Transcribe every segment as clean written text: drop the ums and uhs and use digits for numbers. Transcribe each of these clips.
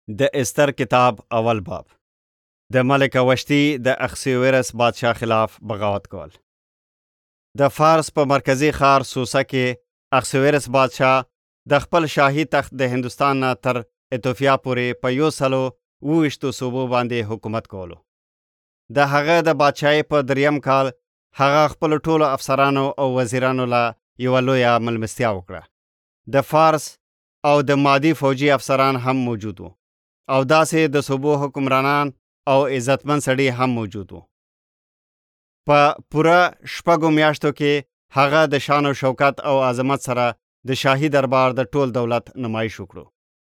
د استر کتاب اول باب د ملکه وشتی د اخسیورس بادشاه خلاف بغاوت کول. د فارس په مرکزی ښار سوسه کې اخسیورس بادشاه د خپل شاهي تخت د هندوستان نه تر ایتوپیا پورې په 127 صوبو باندې حکومت کولو. د هغه د بادشاهي په 3م کال هغه خپل ټولو افسرانو او وزیرانو له یو لویه ملمستیا وکړه. د فارس او د مادي فوجي افسران هم موجود وو او داسې د صوبو حکمرانان او عزتمن سړي هم موجود وو. په پوره 6 میاشتو کې هغه د شان او شوکت او عظمت سره د شاهي دربار د ټول دولت نمایش وکړو.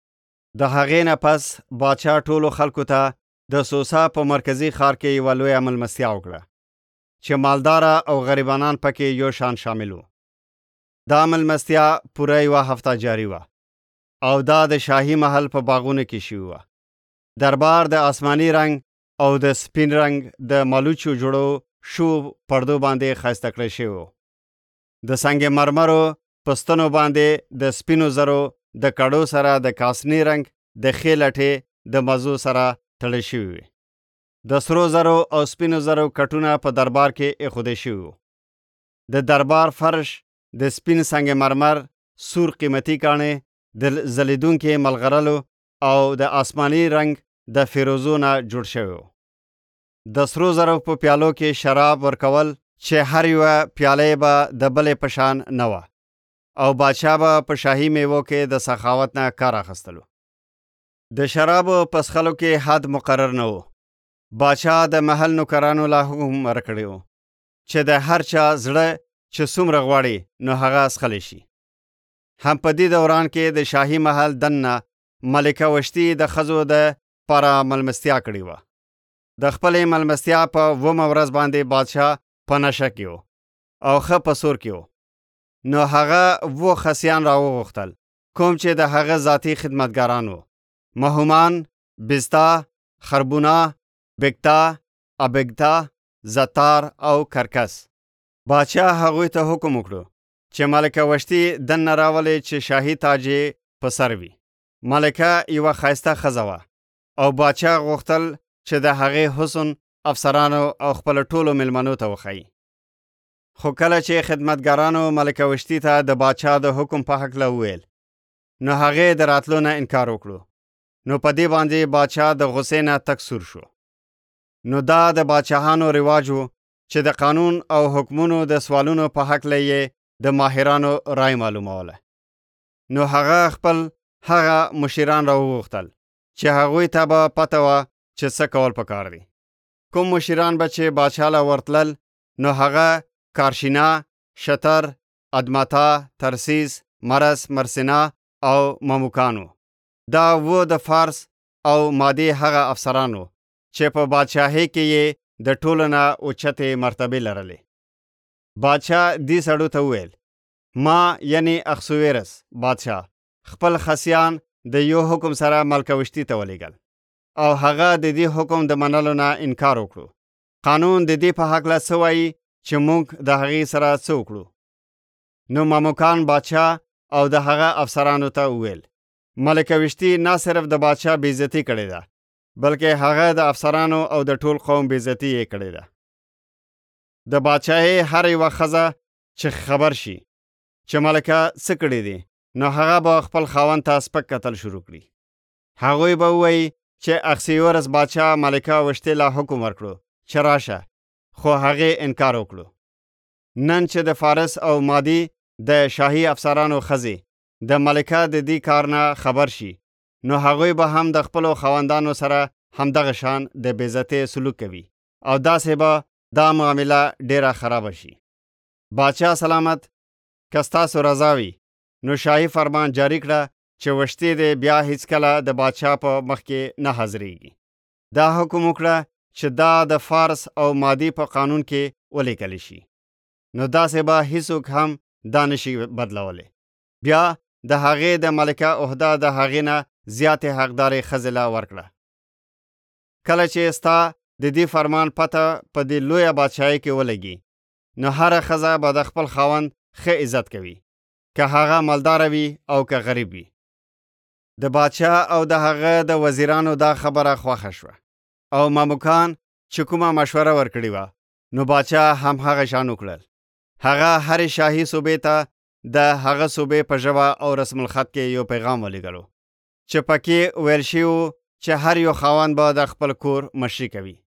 د هغې نه پس بادشاه ټولو خلکو ته د سوسه په مرکزی ښار کې یوه لویه ملمستیا وکړه چې مالداره او غریبانان پکې یو شان شامل وو. دا ملمستیا پوره یوه هفته جاری وه او دا د شاهي محل په باغونو کې شوی وه. دربار د آسماني رنگ او د سپین رنگ د مالوچو جوړو شو پردو باندې ښایسته کړی شوی وو. د سنگ مرمرو پستنو باندې د سپینو زرو د کړو سره د کاسني رنگ د ښې لټې د مزو سره تړل شوي وي. د سرو زرو او سپینو زرو کټونه په دربار کې ایښودل شوي وو. د دربار فرش د سپین سنگ مرمر، سور قیمتي کاڼې، د ځلیدونکي ملغلرو او د آسماني رنگ د فیروزو نه جوړ شوی وو. د سرو زرو په پیالو کې شراب ورکول چې هر یوه پیاله به د بلې په شان نه وه او بادشاه به په شاهي میوو کې د سخاوت نه کار اخیستلو. د شرابو په څښلو کې حد مقرر نه وو. بادشاه د محل نوکرانو له حکم ورکړی وو چې د هر چا زړه چې څومره غواړي نو هغه څښلی شي. هم په دې دوران کې د شاهي محل دننه ملکه وشتی د ښځو د پاره ملمستیا کړې وه. د خپلې ملمستیا په 9مه ورځ باندې بادشاه په نشه کې و او ښه په سور کې و. نو هغه خسیان راوغوښتل کوم چې د هغه ذاتي خدمتګاران وو: مهومان، بزتا، خربونا، بگتا، ابگتا، زتار او کرکس. بادشاه هغوی ته حکم وکړو چې ملکه وشتی دننه راولي چې شاهي تاج یې په سر وي. ملکه یوه ښایسته ښځه وه او بادشاه غوښتل چې د هغې حسن افسرانو او خپل ټولو مېلمنو ته وښایي. خو کله چې خدمتګارانو ملکه وشتی ته د بادشاه د حکم په هکله وویل نو هغې د راتلو نه انکار وکړو. نو په دې باندې بادشاه د غصې نه تک سور شو. نو دا د بادشاهانو رواج وو چې د قانون او حکمونو د سوالونو په هکله یې د ماهرانو رای معلوموله. نو هغه خپل هغه مشیران راوغوښتل چې هغوی ته به پته وه چې څه کول پکار دي. کوم مشیران به چې بادشاه له ورتلل نو هغه کارشینا، شتر، ادماتا، ترسیس، مرس، مرسینا او مموکانو. دا د فارس او مادي هغه افسرانو چې په بادشاهي کې یې د ټولو نه اوچتې مرتبې لرلې. بادشاه دې سړو ته وویل: ما یعنی اخسویرس بادشاه خپل خسیان د یو حکم سره ملکه وشتی ته ولیږل او هغه د دې حکم د منلو نه انکار وکړو. قانون د دې په هکله څه وایي چې موږ د هغې سره څه وکړو؟ نو ماموکان بادشاه او د هغه افسرانو ته وویل: ملکه وشتی نه صرف د بادشاه بېعزتي کړې ده بلکې هغه د افسرانو او د ټول قوم بېعزتي یې کړې ده. د بادشاهي هر یوه ښځه چې خبر شي چې ملکه څه کړي دي نو هغه به خپل خاوند ته سپک کتل شروع کړي. هغوی به ووایي چې اخسیورس بادشاه ملکه وشتی له حکم ورکړو چې راشه، خو هغې انکار وکړو. نن چې د فارس او مادي د شاهي افسرانو ښځې د ملکه د دې کار نه خبر شي نو هغوی به هم د خپلو خاوندانو سره همدغه شان د بېعزتۍ سلوک کوي او داسې به دا معامله ډیره خرابه شي. بادشاه سلامت، که ستاسو رضا وي نو شاهي فرمان جاری کړه چې وشتی دې بیا هیڅکله د بادشاه په مخ کې نه حاضرېږي. دا حکم وکړه چې دا د فارس او مادي په قانون کې ولیکل شي. نو داسې به هیڅوک هم دا نشي بدلولی. بیا د هغې د ملکه عهده د هغې نه زیاتې حقدارې ښځې له ورکړه. کله چې ستا د دې فرمان پته په دې لویه بادشاهۍ کې ولګي نو هره ښځه به د خپل خاوند ښه عزت کوي، که هغه مالداره وي او که غریب وي. د بادشاه او د هغه د وزیرانو دا خبره خوښه شوه او ماموکان چې کومه مشوره ورکړې وه نو بادشاه هم هغه شان وکړل. هغه هر شاهي صوبې ته د هغه صوبې په ژبه او رسم الخط کې یو پیغام ولېږلو چې پکې ویل شوي چې هر یو خاوند به د خپل کور مشري کوي.